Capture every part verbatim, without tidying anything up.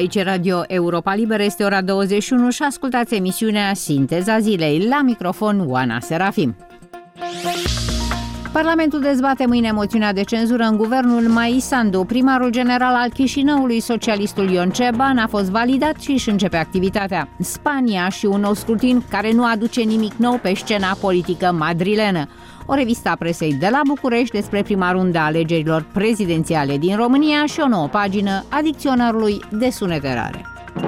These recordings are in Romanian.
Aici Radio Europa Liberă, este ora douăzeci și unu și ascultați emisiunea Sinteza Zilei. La microfon Oana Serafim. Parlamentul dezbate mâine moțiunea de cenzură în guvernul Mai Sandu. Primarul general al Chișinăului, socialistul Ion Ceban, a fost validat și își începe activitatea. Spania și un nou scrutin care nu aduce nimic nou pe scena politică madrilenă. O revistă a presei de la București despre prima rundă a alegerilor prezidențiale din România și o nouă pagină a dicționarului de sunete rare.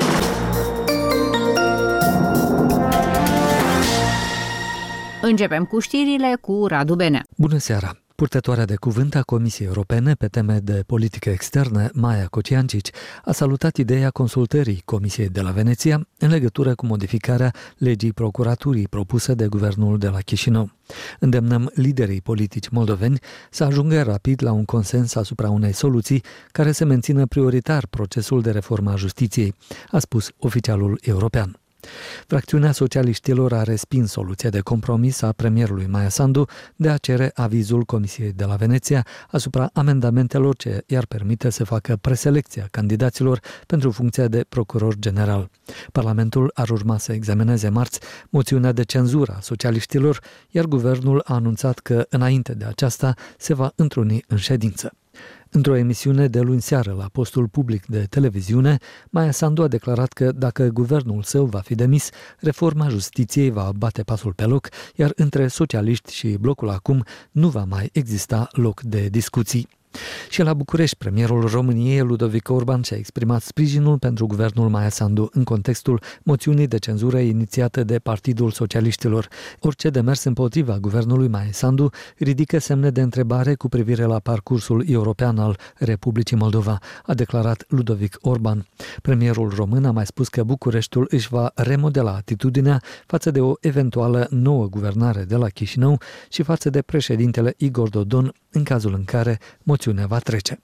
Începem cu știrile cu Radu Benea. Bună seara! Purtătoarea de cuvânt a Comisiei Europene pe teme de politică externă, Maia Kociancic, a salutat ideea consultării Comisiei de la Veneția în legătură cu modificarea legii procuraturii propusă de guvernul de la Chișinău. Îndemnăm liderii politici moldoveni să ajungă rapid la un consens asupra unei soluții care să mențină prioritar procesul de reformă a justiției, a spus oficialul european. Fracțiunea socialiștilor a respins soluția de compromis a premierului Maia Sandu de a cere avizul Comisiei de la Veneția asupra amendamentelor ce i-ar permite să facă preselecția candidaților pentru funcția de procuror general. Parlamentul ar urma să examineze marți moțiunea de cenzură a socialiștilor, iar guvernul a anunțat că înainte de aceasta se va întruni în ședință. Într-o emisiune de luni seară la postul public de televiziune, Maia Sandu a declarat că dacă guvernul său va fi demis, reforma justiției va bate pasul pe loc, iar între socialiști și blocul acum nu va mai exista loc de discuții. Și la București, premierul României, Ludovic Orban, și-a exprimat sprijinul pentru guvernul Maia Sandu în contextul moțiunii de cenzură inițiată de Partidul Socialiștilor. Orice demers împotriva guvernului Maia Sandu ridică semne de întrebare cu privire la parcursul european al Republicii Moldova, a declarat Ludovic Orban. Premierul român a mai spus că Bucureștiul își va remodela atitudinea față de o eventuală nouă guvernare de la Chișinău și față de președintele Igor Dodon în cazul în care moțiunea va trece.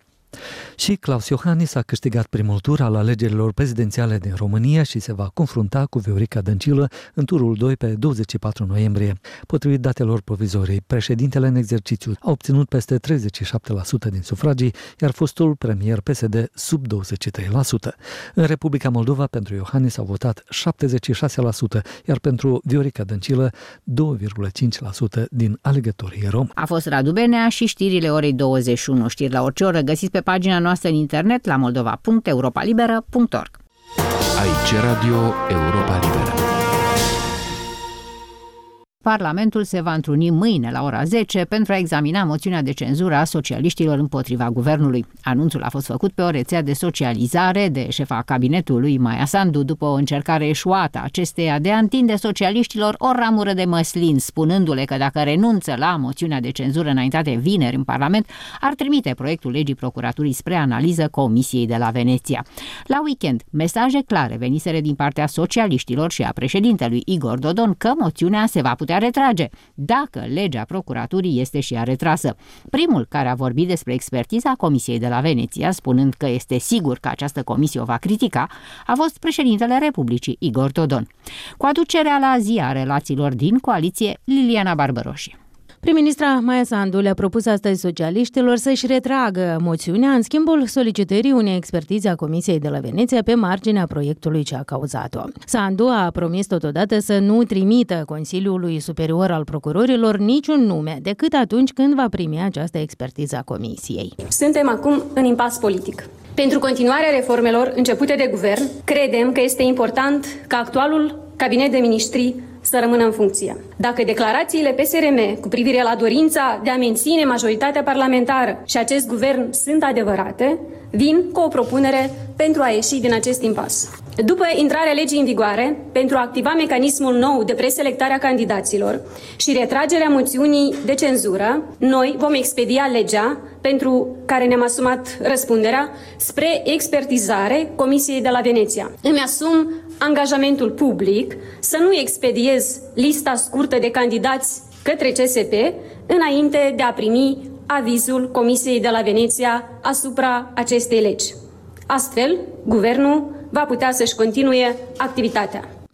Și Klaus Iohannis a câștigat primul tur al alegerilor prezidențiale din România și se va confrunta cu Viorica Dăncilă în turul doi pe douăzeci și patru noiembrie. Potrivit datelor provizorii, președintele în exercițiu a obținut peste treizeci și șapte la sută din sufragii, iar fostul premier P S D sub douăzeci și trei la sută. În Republica Moldova, pentru Iohannis au votat șaptezeci și șase la sută, iar pentru Viorica Dăncilă doi virgulă cinci la sută din alegătorii romi. A fost Radu Benea și știrile orei douăzeci și unu. Știri la orice oră găsiți pe pagina noastră în internet la moldova punct europa liberă punct org. Aici Radio Europa Liberă. Parlamentul se va întruni mâine la ora zece pentru a examina moțiunea de cenzură a socialiștilor împotriva guvernului. Anunțul a fost făcut pe o rețea de socializare de șefa cabinetului Maia Sandu după o încercare eșuată acesteia de a întinde socialiștilor o ramură de măslin, spunându-le că dacă renunță la moțiunea de cenzură înaintate vineri în Parlament, ar trimite proiectul legii procuraturii spre analiză Comisiei de la Veneția. La weekend, mesaje clare veniseră din partea socialiștilor și a președintelui Igor Dodon că moțiunea se va putea retrage, dacă legea procuraturii este și ea retrasă. Primul care a vorbit despre expertiza Comisiei de la Veneția, spunând că este sigur că această comisie o va critica, a fost președintele Republicii, Igor Dodon. Cu aducerea la zi a relațiilor din coaliție, Liliana Barbăroși. Prim-ministra Maia Sandu le-a propus astăzi socialiștilor să-și retragă moțiunea în schimbul solicitării unei expertize a Comisiei de la Veneția pe marginea proiectului ce a cauzat-o. Sandu a promis totodată să nu trimită Consiliului Superior al Procurorilor niciun nume decât atunci când va primi această expertiză a Comisiei. Suntem acum în impas politic. Pentru continuarea reformelor începute de guvern, credem că este important ca actualul cabinet de miniștri să rămână în funcție. Dacă declarațiile P S R M cu privire la dorința de a menține majoritatea parlamentară și acest guvern sunt adevărate, vin cu o propunere pentru a ieși din acest impas. După intrarea legii în vigoare, pentru a activa mecanismul nou de preselectare a candidaților și retragerea moțiunii de cenzură, noi vom expedia legea pentru care ne-am asumat răspunderea spre expertizare Comisiei de la Veneția. Îmi asum angajamentul public să nu expediez lista scurtă de candidați către C S P înainte de a primi avizul Comisiei de la Veneția asupra acestei legi. Astfel, guvernul va putea să-și continue activitatea.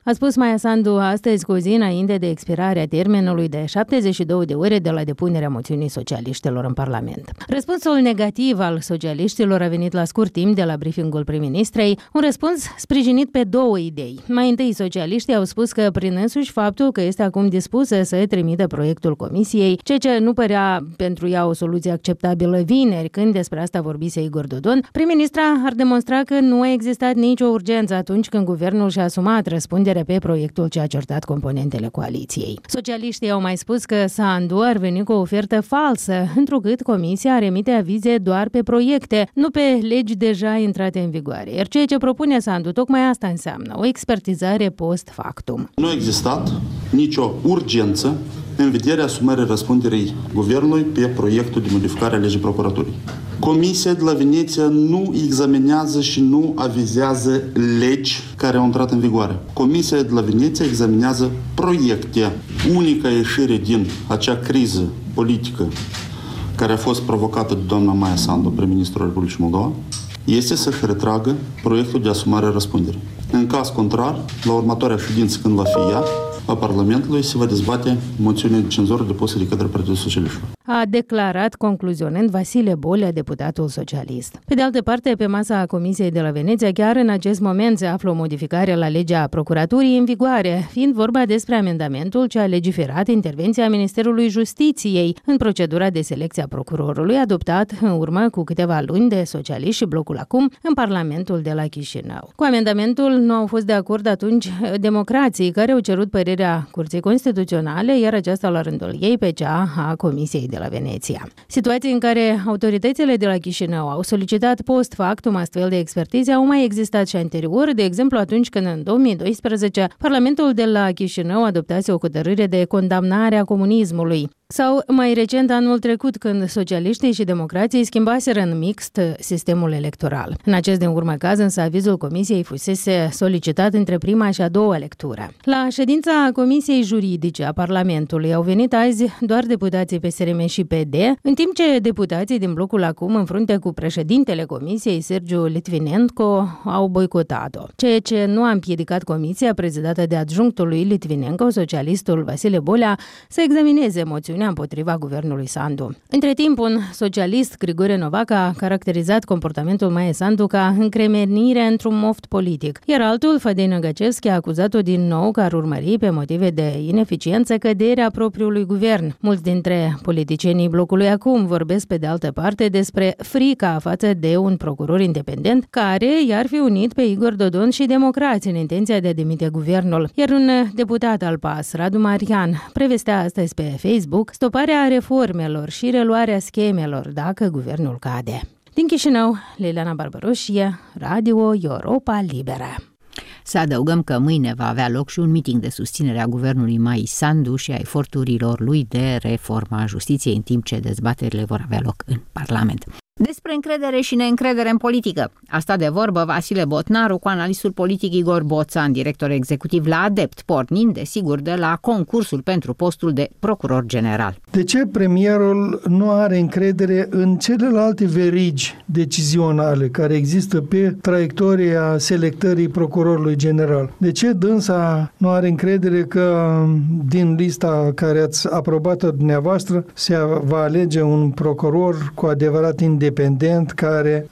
A spus Maia Sandu astăzi, cu o zi înainte de expirarea termenului de șaptezeci și două de ore de la depunerea moțiunii socialiștilor în Parlament. Răspunsul negativ al socialiștilor a venit la scurt timp de la briefingul prim-ministrei, un răspuns sprijinit pe două idei. Mai întâi, socialiștii au spus că prin însuși faptul că este acum dispusă să trimită proiectul comisiei, ceea ce nu părea pentru ea o soluție acceptabilă vineri, când despre asta vorbise Igor Dodon, prim-ministra ar demonstra că nu a existat nicio urgență atunci când guvernul și-a asumat răspunderea pe proiectul ce a certat componentele coaliției. Socialiștii au mai spus că Sandu ar veni cu o ofertă falsă, întrucât comisia ar emite avize doar pe proiecte, nu pe legi deja intrate în vigoare. Iar ceea ce propune Sandu, tocmai asta înseamnă o expertizare post factum. Nu a existat nicio urgență în vederea asumării răspunderii guvernului pe proiectul de modificare a legii procuraturii. Comisia de la Veneția nu examinează și nu avizează legi care au intrat în vigoare. Comisia de la Veneția examinează proiecte. Unica ieșire din acea criză politică care a fost provocată de doamna Maia Sandu, prim-ministrul Republicii Moldova, este să-și retragă proiectul de asumare a răspunderii. În caz contrar, la următoarea ședință, când va fi ea, a Parlamentului, se va dezbate moțiunea de cenzură depusă de către Partidul Socialist. A declarat concluzionând Vasile Bolea, deputatul socialist. Pe de altă parte, pe masa Comisiei de la Veneția, chiar în acest moment se află o modificare la legea procuraturii în vigoare, fiind vorba despre amendamentul ce a legiferat intervenția Ministerului Justiției în procedura de selecție a procurorului, adoptat în urmă cu câteva luni de socialiști și Blocul Acum în Parlamentul de la Chișinău. Cu amendamentul nu au fost de acord atunci democrații, care au cerut părerea Curții Constituționale, iar aceasta la rândul ei pe cea a Comisiei de la Veneția. Situații în care autoritățile de la Chișinău au solicitat post factum astfel de expertize au mai existat și anterior, de exemplu atunci când în două mii doisprezece Parlamentul de la Chișinău adoptase o hotărâre de condamnare a comunismului. Sau mai recent anul trecut, când socialiștii și democrații schimbaseră în mixt sistemul electoral. În acest din urmă caz, însă, avizul Comisiei fusese solicitat între prima și a doua lectură. La ședința Comisiei Juridice a Parlamentului au venit azi doar deputații P S R M și P D, în timp ce deputații din Blocul Acum, în frunte cu președintele Comisiei, Sergiu Litvinenko, au boicotat-o. Ceea ce nu a împiedicat Comisia, prezidată de adjunctul lui Litvinenko, socialistul Vasile Bolea, să examineze moțiunea împotriva guvernului Sandu. Între timp, un socialist, Grigore Novac, a caracterizat comportamentul Maiei Sandu ca încremenire într-un moft politic, iar altul, Fadei Năgăcevski, a acuzat-o din nou că ar urmări pe motive de ineficiență căderea propriului guvern. Mulți dintre politicienii Blocului Acum vorbesc pe de altă parte despre frica față de un procuror independent care i-ar fi unit pe Igor Dodon și democrații în intenția de a demite guvernul. Iar un deputat al P A S, Radu Marian, prevestea astăzi pe Facebook stoparea reformelor și reluarea schemelor dacă guvernul cade. Din Chișinău, Liliana Barbaroșie, Radio Europa Liberă. Să adăugăm că mâine va avea loc și un miting de susținere a guvernului Maii Sandu și a eforturilor lui de reforma justiției, în timp ce dezbaterile vor avea loc în Parlament. Despre încredere și neîncredere în politică. A stat de vorbă Vasile Botnaru cu analistul politic Igor Boțan, director executiv la Adept, pornind, desigur, de la concursul pentru postul de procuror general. De ce premierul nu are încredere în celelalte verigi decizionale care există pe traiectoria selectării procurorului general? De ce dânsa nu are încredere că din lista care ați aprobat-o dumneavoastră se va alege un procuror cu adevărat independent, independent, care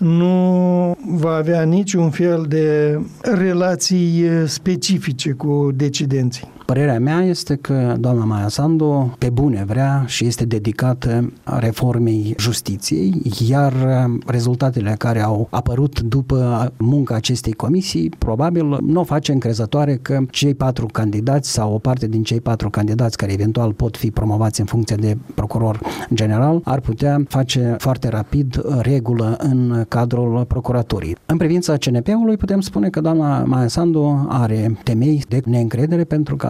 nu va avea niciun fel de relații specifice cu decidenții? Părerea mea este că doamna Maia Sandu pe bune vrea și este dedicată reformei justiției, iar rezultatele care au apărut după munca acestei comisii probabil nu o face încrezătoare că cei patru candidați sau o parte din cei patru candidați care eventual pot fi promovați în funcție de procuror general ar putea face foarte rapid regulă în cadrul procuraturii. În privința C N P-ului putem spune că doamna Maia Sandu are temei de neîncredere pentru că a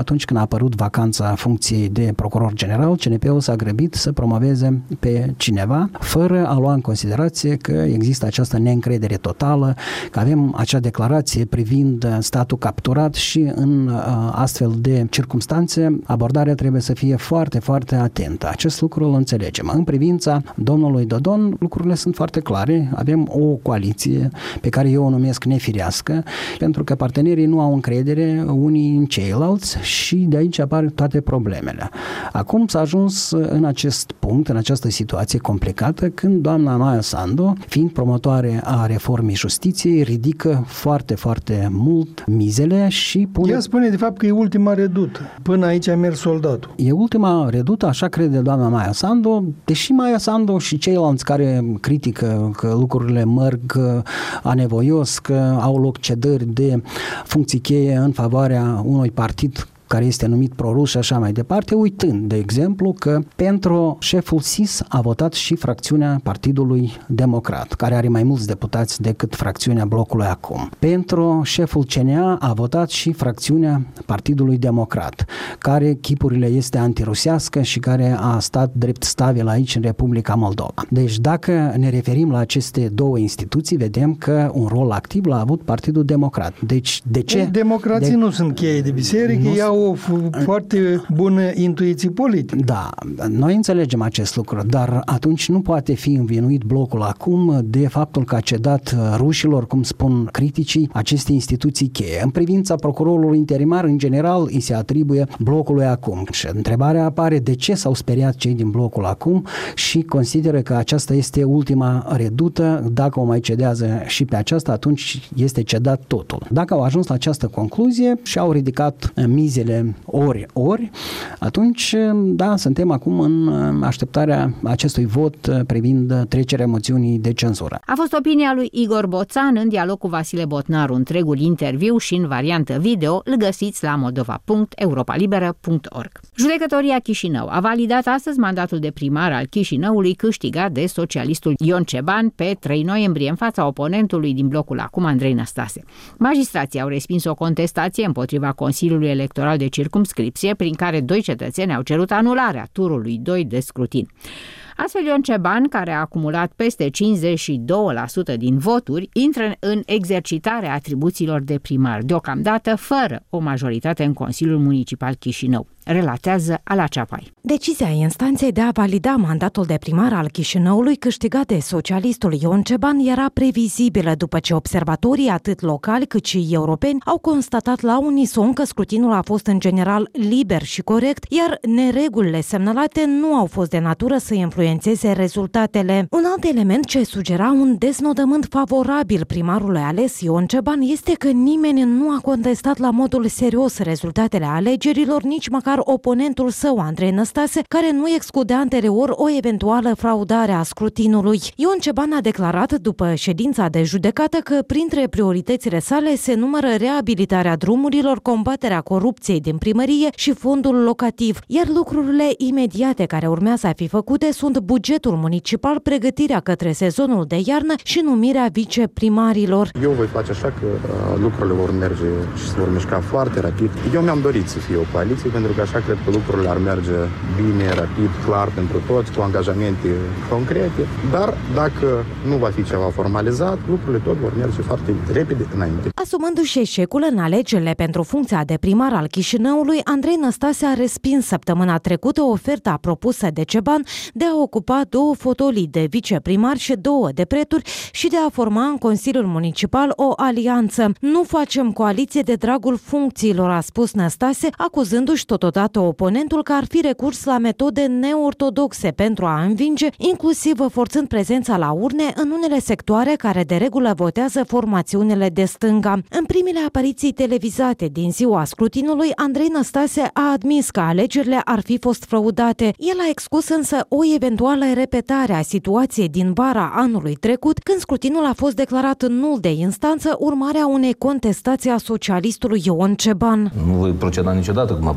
atunci când a apărut vacanța funcției de procuror general, C N P-ul s-a grăbit să promoveze pe cineva, fără a lua în considerație că există această neîncredere totală, că avem acea declarație privind statul capturat și în astfel de circumstanțe abordarea trebuie să fie foarte, foarte atentă. Acest lucru îl înțelegem. În privința domnului Dodon, lucrurile sunt foarte clare. Avem o coaliție pe care eu o numesc nefirească, pentru că partenerii nu au încredere unii în ceilalți și de aici apar toate problemele. Acum s-a ajuns în acest punct, în această situație complicată, când doamna Maia Sandu, fiind promotoare a reformei justiției, ridică foarte, foarte mult mizele și pune... Ea spune de fapt că e ultima redută. Până aici a mers soldatul. E ultima redută, așa crede doamna Maia Sandu, deși Maia Sandu și ceilalți care critică că lucrurile merg anevoios, că au loc cedări de funcții cheie în favoarea unui partid care este numit prorus și așa mai departe, uitând, de exemplu, că pentru șeful S I S a votat și fracțiunea Partidului Democrat, care are mai mulți deputați decât fracțiunea blocului acum. Pentru șeful C N A a votat și fracțiunea Partidului Democrat, care chipurile este antirusească și care a stat drept stabil aici în Republica Moldova. Deci dacă ne referim la aceste două instituții, vedem că un rol activ l-a avut Partidul Democrat. Deci de ce? Democrații de... nu sunt cheie de biserică, nu... iau o foarte bună intuiție politică. Da, noi înțelegem acest lucru, dar atunci nu poate fi învinuit blocul acum de faptul că a cedat rușilor, cum spun criticii, aceste instituții cheie. În privința procurorului interimar, în general, îi se atribuie blocului acum. Și întrebarea apare de ce s-au speriat cei din blocul acum și consideră că aceasta este ultima redută, dacă o mai cedează și pe aceasta, atunci este cedat totul. Dacă au ajuns la această concluzie și au ridicat mizele ori, ori, atunci, da, suntem acum în așteptarea acestui vot privind trecerea moțiunii de cenzură. A fost opinia lui Igor Boțan în dialog cu Vasile Botnaru. Întregul interviu și în variantă video îl găsiți la moldova punct europa liberă punct org. Judecătoria Chișinău a validat astăzi mandatul de primar al Chișinăului câștigat de socialistul Ion Ceban pe trei noiembrie în fața oponentului din blocul acum, Andrei Năstase. Magistrații au respins o contestație împotriva Consiliului Electoral de circumscripție, prin care doi cetățeni au cerut anularea turului doi de scrutin. Astfel, Ion Ceban, care a acumulat peste cincizeci și doi la sută din voturi, intră în exercitarea atribuțiilor de primar, deocamdată fără o majoritate în Consiliul Municipal Chișinău, relatează Ala Ceapai. Decizia instanței de a valida mandatul de primar al Chișinăului câștigat de socialistul Ion Ceban era previzibilă după ce observatorii atât locali cât și europeni au constatat la unison că scrutinul a fost în general liber și corect, iar neregulile semnalate nu au fost de natură să influențeze rezultatele. Un alt element ce sugera un deznodământ favorabil primarului ales Ion Ceban este că nimeni nu a contestat la modul serios rezultatele alegerilor, nici măcar oponentul său, Andrei Năstase, care nu excludea anterior o eventuală fraudare a scrutinului. Ion Ceban a declarat după ședința de judecată că printre prioritățile sale se numără reabilitarea drumurilor, combaterea corupției din primărie și fondul locativ, iar lucrurile imediate care urmează a fi făcute sunt bugetul municipal, pregătirea către sezonul de iarnă și numirea viceprimarilor. Eu voi face așa că uh, lucrurile vor merge și se vor mișca foarte rapid. Eu mi-am dorit să fie o coaliție, pentru că așa cred că lucrurile ar merge bine, rapid, clar pentru toți, cu angajamente concrete, dar dacă nu va fi ceva formalizat, lucrurile tot vor merge foarte repede înainte. Asumându-și eșecul în alegerile pentru funcția de primar al Chișinăului, Andrei Năstase a respins săptămâna trecută oferta propusă de Ceban de a ocupa două fotolii de viceprimar și două de preturi și de a forma în Consiliul Municipal o alianță. Nu facem coaliție de dragul funcțiilor, a spus Năstase, acuzându-și totodată oponentul că ar fi recurs la metode neortodoxe pentru a învinge, inclusiv forțând prezența la urne în unele sectoare care de regulă votează formațiunile de stânga. În primele apariții televizate din ziua scrutinului, Andrei Năstase a admis că alegerile ar fi fost fraudate. El a exclus însă o eventuală repetare a situației din vara anului trecut, când scrutinul a fost declarat nul de instanță, urmarea unei contestații a socialistului Ion Ceban. Nu voi proceda niciodată cum a procedat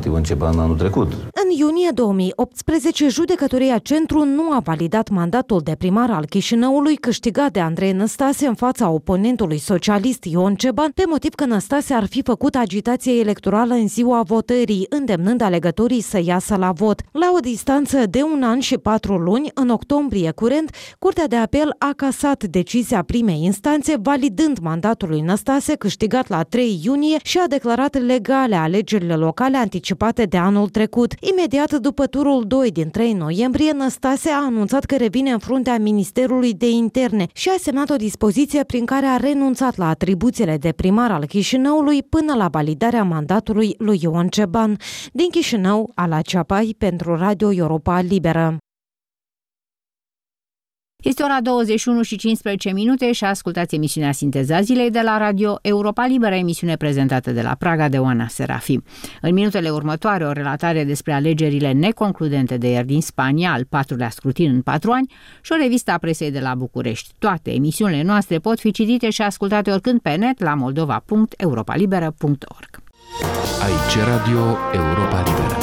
Ion Ceban anul trecut. În iunie două mii optsprezece, judecătoria Centru nu a validat mandatul de primar al Chișinăului câștigat de Andrei Năstase în fața oponentului socialist Ion Ceban, pe motiv că Năstase ar fi făcut agitație electorală în ziua votării, îndemnând alegătorii să iasă la vot. La o distanță de un an și patru luni, în octombrie curent, Curtea de Apel a casat decizia primei instanțe, validând mandatul lui Năstase câștigat la trei iunie și a declarat legale alegerile locale anticipate de anul trecut. Imediat după turul doi din trei noiembrie, Năstase a anunțat că revine în fruntea Ministerului de Interne și a semnat o dispoziție prin care a renunțat la atribuțiile de primar al Chișinăului până la validarea mandatului lui Ion Ceban. Din Chișinău, Ala Ceapai pentru Radio Europa Liberă. Este ora douăzeci și unu și cincisprezece minute și ascultați emisiunea Sinteza Zilei de la Radio Europa Liberă, emisiune prezentată de la Praga de Oana Serafim. În minutele următoare, o relatare despre alegerile neconcludente de ieri din Spania, al patrulea scrutin în patru ani, și o revistă a presei de la București. Toate emisiunile noastre pot fi citite și ascultate oricând pe net la moldova punct europa liberă punct org. Aici Radio Europa Liberă.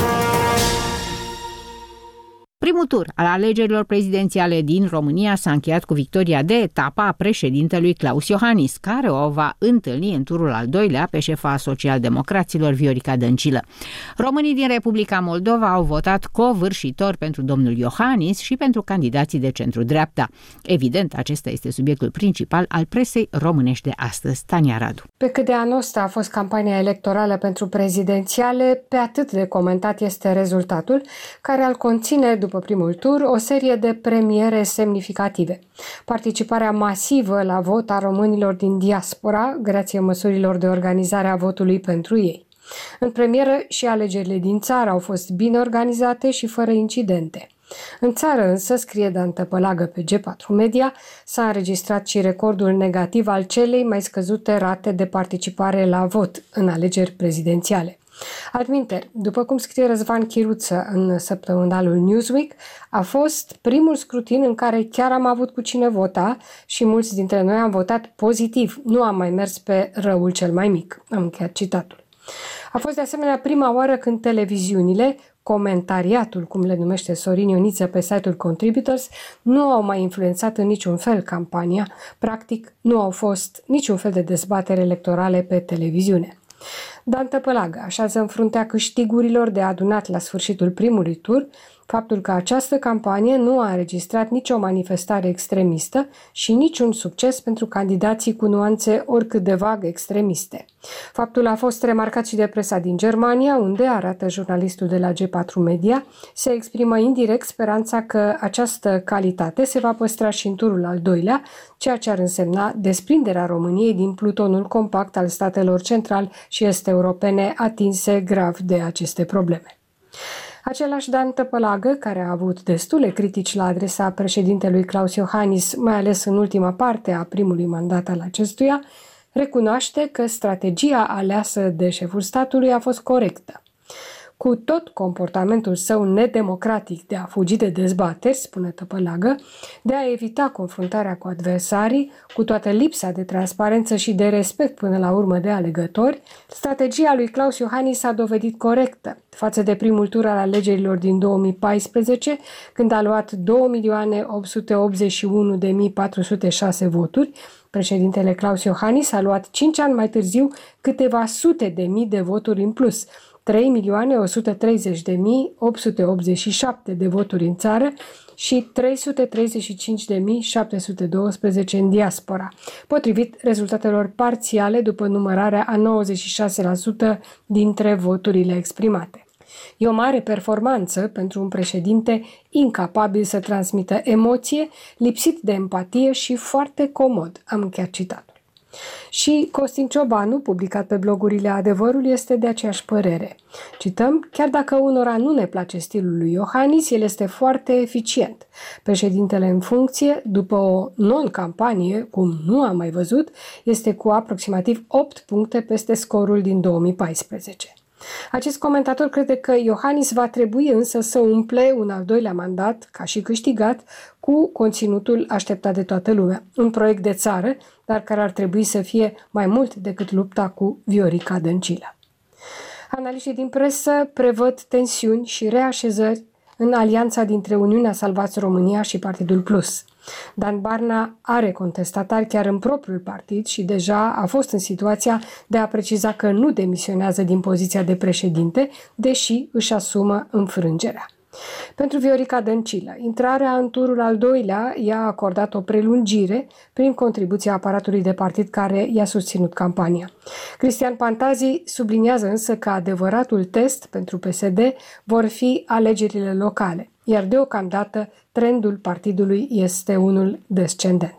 Primul tur al alegerilor prezidențiale din România s-a încheiat cu victoria de etapă a președintelui Klaus Iohannis, care o va întâlni în turul al doilea pe șefa social-democraților Viorica Dăncilă. Românii din Republica Moldova au votat covârșitor pentru domnul Iohannis și pentru candidații de centru-dreapta. Evident, acesta este subiectul principal al presei românești de astăzi. Tania Radu. Pe cât de anostă a fost campania electorală pentru prezidențiale, pe atât de comentat este rezultatul, care al conține, după primul tur, o serie de premiere semnificative. Participarea masivă la vot a românilor din diaspora, grație măsurilor de organizare a votului pentru ei. În premieră, și alegerile din țară au fost bine organizate și fără incidente. În țară însă, scrie Dan Tăpălagă pe G patru Media, s-a înregistrat și recordul negativ al celei mai scăzute rate de participare la vot în alegeri prezidențiale. Altminteri, după cum scrie Răzvan Chiruță în săptămânalul Newsweek, a fost primul scrutin în care chiar am avut cu cine vota și mulți dintre noi am votat pozitiv, nu am mai mers pe răul cel mai mic. Am încheiat citatul. A fost de asemenea prima oară când televiziunile, comentariatul, cum le numește Sorin Ioniță pe site-ul Contributors, nu au mai influențat în niciun fel campania, practic nu au fost niciun fel de dezbatere electorale pe televiziune. Dan Tăpălagă așează în fruntea câștigurilor de adunat la sfârșitul primului tur faptul că această campanie nu a înregistrat nicio manifestare extremistă și niciun succes pentru candidații cu nuanțe oricât de vag extremiste. Faptul a fost remarcat și de presa din Germania, unde, arată jurnalistul de la G patru Media, se exprimă indirect speranța că această calitate se va păstra și în turul al doilea, ceea ce ar însemna desprinderea României din plutonul compact al statelor central și est europene atinse grav de aceste probleme. Același Dan Tăpălagă, care a avut destule critici la adresa președintelui Klaus Iohannis, mai ales în ultima parte a primului mandat al acestuia, recunoaște că strategia aleasă de șeful statului a fost corectă. Cu tot comportamentul său nedemocratic de a fugi de dezbateri, spune Tăpălagă, de a evita confruntarea cu adversarii, cu toată lipsa de transparență și de respect până la urmă de alegători, strategia lui Klaus Iohannis s-a dovedit corectă față de primul tur al alegerilor din două mii paisprezece, când a luat două milioane opt sute optzeci și unu de mii patru sute șase voturi. Președintele Klaus Iohannis a luat cinci ani mai târziu câteva sute de mii de voturi în plus, trei milioane o sută treizeci de mii opt sute optzeci și șapte de voturi în țară și trei sute treizeci și cinci de mii șapte sute doisprezece în diaspora, potrivit rezultatelor parțiale după numărarea a nouăzeci și șase la sută dintre voturile exprimate. E o mare performanță pentru un președinte incapabil să transmită emoție, lipsit de empatie și foarte comod, am încheiat citatul. Și Costin Ciobanu, publicat pe blogurile Adevărul, este de aceeași părere. Cităm, chiar dacă unora nu ne place stilul lui Iohannis, el este foarte eficient. Președintele în funcție, după o non-campanie, cum nu am mai văzut, este cu aproximativ opt puncte peste scorul din două mii paisprezece. Acest comentator crede că Iohannis va trebui însă să umple un al doilea mandat, ca și câștigat, cu conținutul așteptat de toată lumea. Un proiect de țară, dar care ar trebui să fie mai mult decât lupta cu Viorica Dăncilă. Analiștii din presă prevăd tensiuni și reașezări în alianța dintre Uniunea Salvați România și Partidul Plus. Dan Barna are contestatari chiar în propriul partid și deja a fost în situația de a preciza că nu demisionează din poziția de președinte, deși își asumă înfrângerea. Pentru Viorica Dăncilă, intrarea în turul al doilea i-a acordat o prelungire prin contribuția aparatului de partid care i-a susținut campania. Cristian Pantazi subliniază însă că adevăratul test pentru P S D vor fi alegerile locale, iar deocamdată trendul partidului este unul descendent.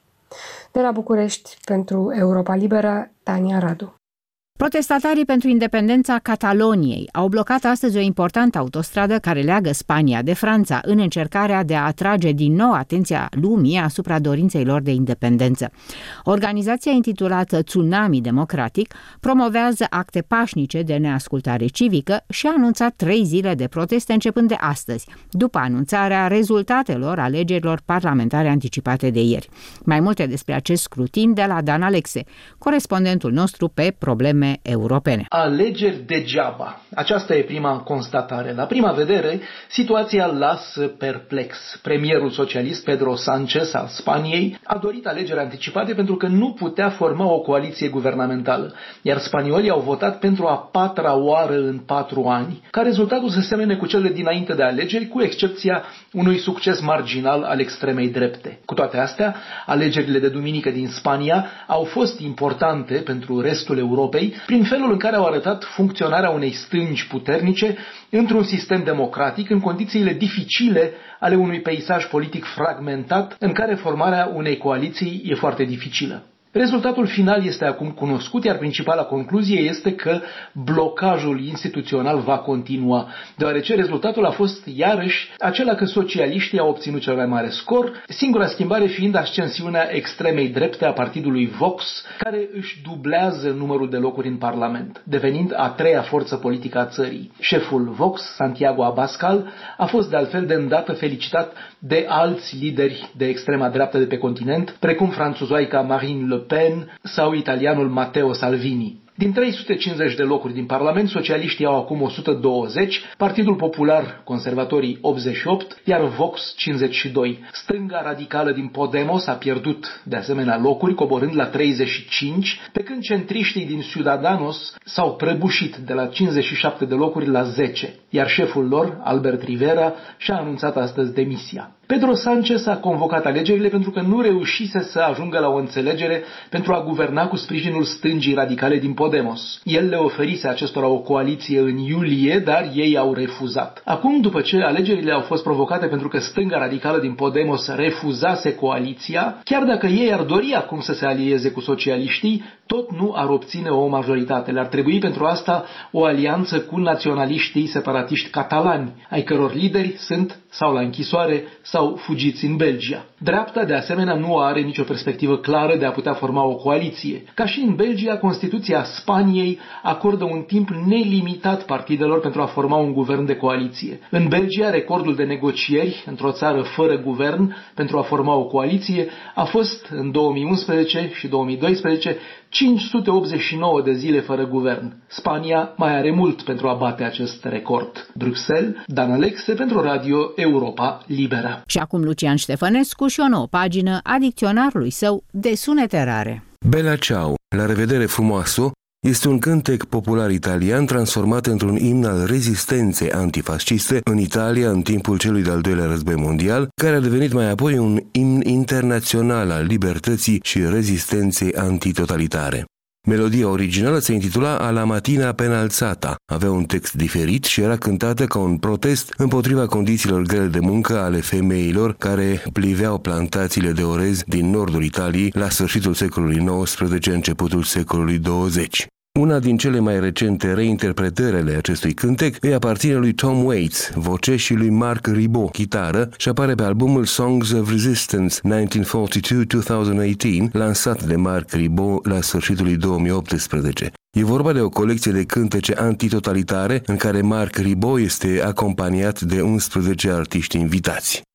De la București, pentru Europa Liberă, Tania Radu. Protestatarii pentru independența Cataloniei au blocat astăzi o importantă autostradă care leagă Spania de Franța în încercarea de a atrage din nou atenția lumii asupra dorinței lor de independență. Organizația intitulată Tsunami Democratic promovează acte pașnice de neascultare civică și a anunțat trei zile de proteste începând de astăzi, după anunțarea rezultatelor alegerilor parlamentare anticipate de ieri. Mai multe despre acest scrutin de la Dan Alexe, corespondentul nostru pe probleme europene. Alegeri degeaba. Aceasta e prima constatare. La prima vedere, situația lasă perplex. Premierul socialist Pedro Sánchez al Spaniei a dorit alegeri anticipate pentru că nu putea forma o coaliție guvernamentală, iar spaniolii au votat pentru a patra oară în patru ani, ca rezultatul să semene cu cele dinainte de alegeri, cu excepția unui succes marginal al extremei drepte. Cu toate astea, alegerile de duminică din Spania au fost importante pentru restul Europei, prin felul în care au arătat funcționarea unei stângi puternice într-un sistem democratic în condițiile dificile ale unui peisaj politic fragmentat în care formarea unei coaliții e foarte dificilă. Rezultatul final este acum cunoscut, iar principala concluzie este că blocajul instituțional va continua, deoarece rezultatul a fost iarăși acela că socialiștii au obținut cel mai mare scor, singura schimbare fiind ascensiunea extremei drepte a partidului Vox, care își dublează numărul de locuri în Parlament, devenind a treia forță politică a țării. Șeful Vox, Santiago Abascal, a fost de altfel de îndată felicitat de alți lideri de extrema dreaptă de pe continent, precum franțuzoaica Marine Le Pen sau italianul Matteo Salvini. Din trei sute cincizeci de locuri din Parlament, socialiștii au acum o sută douăzeci, Partidul Popular, conservatorii optzeci și opt, iar Vox cincizeci și doi. Stânga radicală din Podemos a pierdut de asemenea locuri, coborând la treizeci și cinci, pe când centriștii din Ciudadanos s-au prăbușit de la cincizeci și șapte de locuri la zece, iar șeful lor, Albert Rivera, și-a anunțat astăzi demisia. Pedro Sánchez a convocat alegerile pentru că nu reușise să ajungă la o înțelegere pentru a guverna cu sprijinul stângii radicale din Podemos. El le oferise acestora o coaliție în iulie, dar ei au refuzat. Acum, după ce alegerile au fost provocate pentru că stânga radicală din Podemos refuzase coaliția, chiar dacă ei ar dori acum să se alieze cu socialiștii, tot nu ar obține o majoritate. Le-ar trebui pentru asta o alianță cu naționaliștii separatiști catalani, ai căror lideri sunt sau la închisoare sau fugiți în Belgia. Dreapta, de asemenea, nu are nicio perspectivă clară de a putea forma o coaliție. Ca și în Belgia, Constituția Spaniei acordă un timp nelimitat partidelor pentru a forma un guvern de coaliție. În Belgia, recordul de negocieri într-o țară fără guvern pentru a forma o coaliție a fost în două mii unsprezece și două mii doisprezece cinci sute optzeci și nouă de zile fără guvern. Spania mai are mult pentru a bate acest record. Bruxelles, Dan Alexe pentru Radio Europa Liberă. Și acum Lucian Ștefănescu și o nouă pagină a dicționarului său de sunete rare. Bella ciao, la revedere frumoasă, este un cântec popular italian transformat într-un imn al rezistenței antifasciste în Italia în timpul celui de-al doilea război mondial, care a devenit mai apoi un imn internațional al libertății și rezistenței antitotalitare. Melodia originală se intitula Alla mattina appena alzata, avea un text diferit și era cântată ca un protest împotriva condițiilor grele de muncă ale femeilor care pliveau plantațiile de orez din nordul Italiei la sfârșitul secolului nouăsprezece, începutul secolului douăzeci. Una din cele mai recente reinterpretări ale acestui cântec îi aparține lui Tom Waits, voce, și lui Marc Ribot, chitară, și apare pe albumul Songs of Resistance nouăsprezece patruzeci și doi - două mii optsprezece, lansat de Marc Ribot la sfârșitul lui două mii optsprezece. E vorba de o colecție de cântece antitotalitare în care Marc Ribot este acompaniat de unsprezece artiști invitați.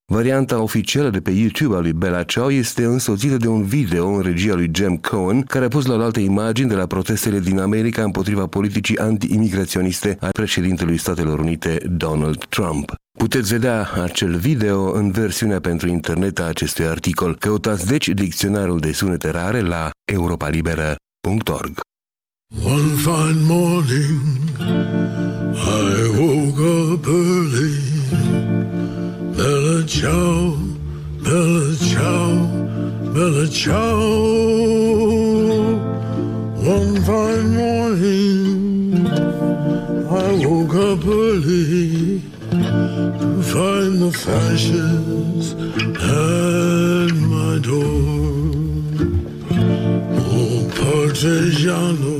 Varianta oficială de pe YouTube a lui Bella Ciao este însoțită de un video în regia lui Jem Cohen, care a pus la oaltă imagini de la protestele din America împotriva politicii anti-imigraționiste a președintelui Statelor Unite Donald Trump. Puteți vedea acel video în versiunea pentru internet a acestui articol. Căutați deci dicționarul de sunete rare la europa liberă punct org. One fine morning I woke up early. Bella ciao, bella ciao, bella ciao. One fine morning I woke up early to find the fashions at my door. Oh, Partigiano,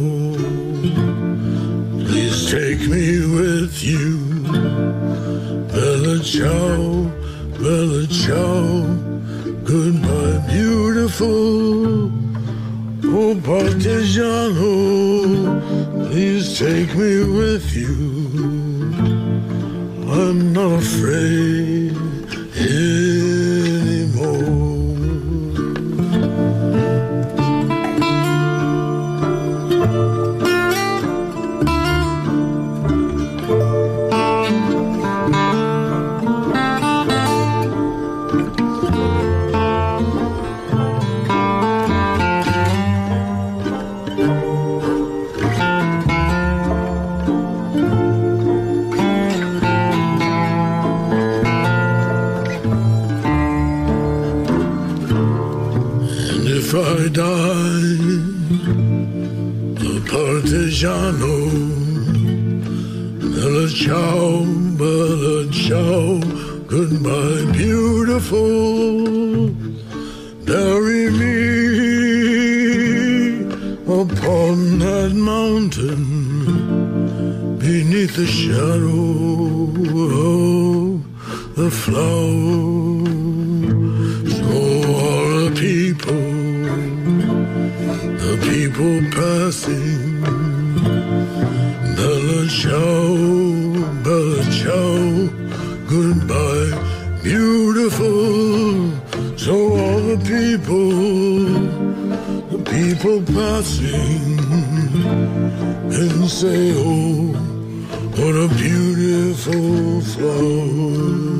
please take me with you. Bella ciao, bella ciao, goodbye beautiful. Oh, Partigiano, please take me with you. I'm not afraid anymore. If I die a partigiano, bella ciao, bella ciao, goodbye beautiful. Bury me upon that mountain beneath the shadow of the flower. So all the people, the people passing, bella ciao, bella ciao, goodbye beautiful. So all the people, the people passing, and say, oh, what a beautiful flower.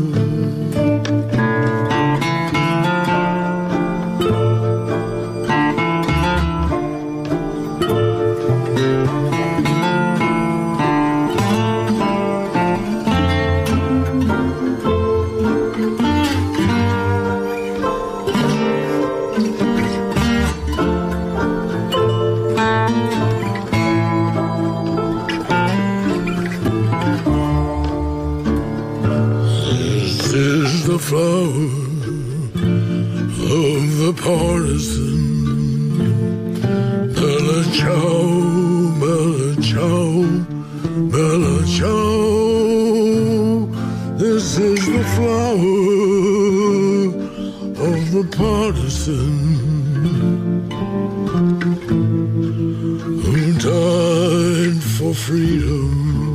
The flower of the partisan. Bella ciao, bella ciao, bella ciao. This is the flower of the partisan who died for freedom.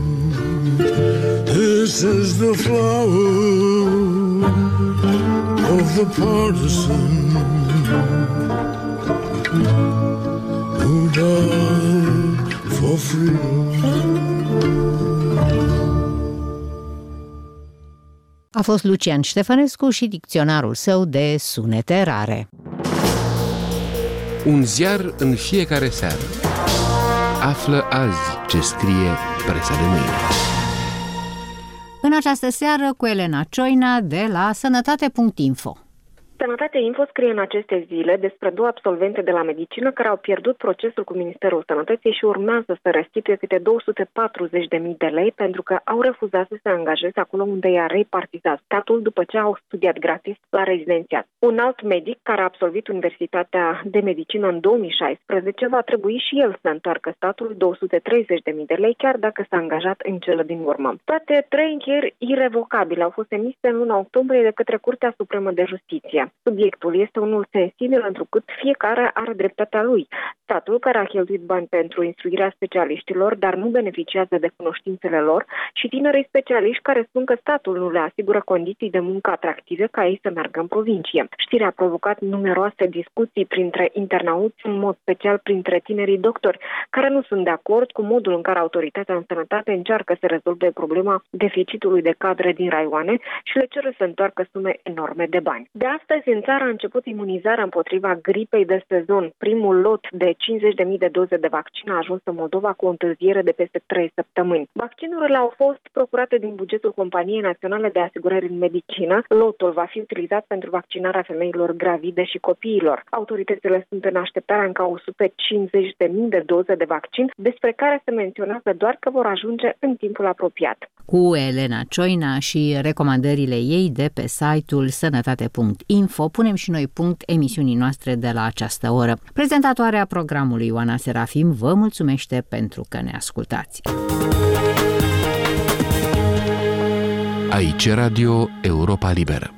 This is the flower of the partisan who died for freedom. A fost Lucian Ștefănescu și dicționarul său de sunete rare. Un ziar în fiecare seară. Află azi ce scrie presa de mâine. În această seară cu Elena Cioina de la sănătate punct info. Sănătate Info scrie în aceste zile despre două absolvente de la medicină care au pierdut procesul cu Ministerul Sănătății și urmează să restituie câte două sute patruzeci de mii de lei pentru că au refuzat să se angajeze acolo unde i-a repartizat statul după ce au studiat gratis la rezidențiat. Un alt medic care a absolvit Universitatea de Medicină în două mii șaisprezece va trebui și el să întoarcă statului două sute treizeci de mii de lei chiar dacă s-a angajat în cele din urmă. Toate trei încheieri irevocabile au fost emise în luna octombrie de către Curtea Supremă de Justiție. România. Subiectul este unul sensibil, întrucât fiecare are dreptatea lui. Statul, care a cheltuit bani pentru instruirea specialiștilor, dar nu beneficiază de cunoștințele lor, și tinerii specialiști care spun că statul nu le asigură condiții de muncă atractive ca ei să meargă în provincie. Știrea a provocat numeroase discuții printre internauți, în mod special printre tinerii doctori, care nu sunt de acord cu modul în care autoritatea în sănătate încearcă să rezolve problema deficitului de cadre din raioane și le cere să întoarcă sume enorme de bani. De astăzi, în țară a început imunizarea împotriva gripei de sezon. Primul lot de cincizeci de mii de doze de vaccin a ajuns în Moldova cu o întârziere de peste trei săptămâni. Vaccinurile au fost procurate din bugetul Companiei Naționale de Asigurări în Medicină. Lotul va fi utilizat pentru vaccinarea femeilor gravide și copiilor. Autoritățile sunt în așteptarea încă o sută cincizeci de mii de doze de vaccin, despre care se menționează doar că vor ajunge în timpul apropiat. Cu Elena Cioina și recomandările ei de pe site-ul sănătate punct info punem și noi punct emisiunii noastre de la această oră. Prezentatoarea programului Ioana Serafim vă mulțumește pentru că ne ascultați. Aici Radio Europa Liberă.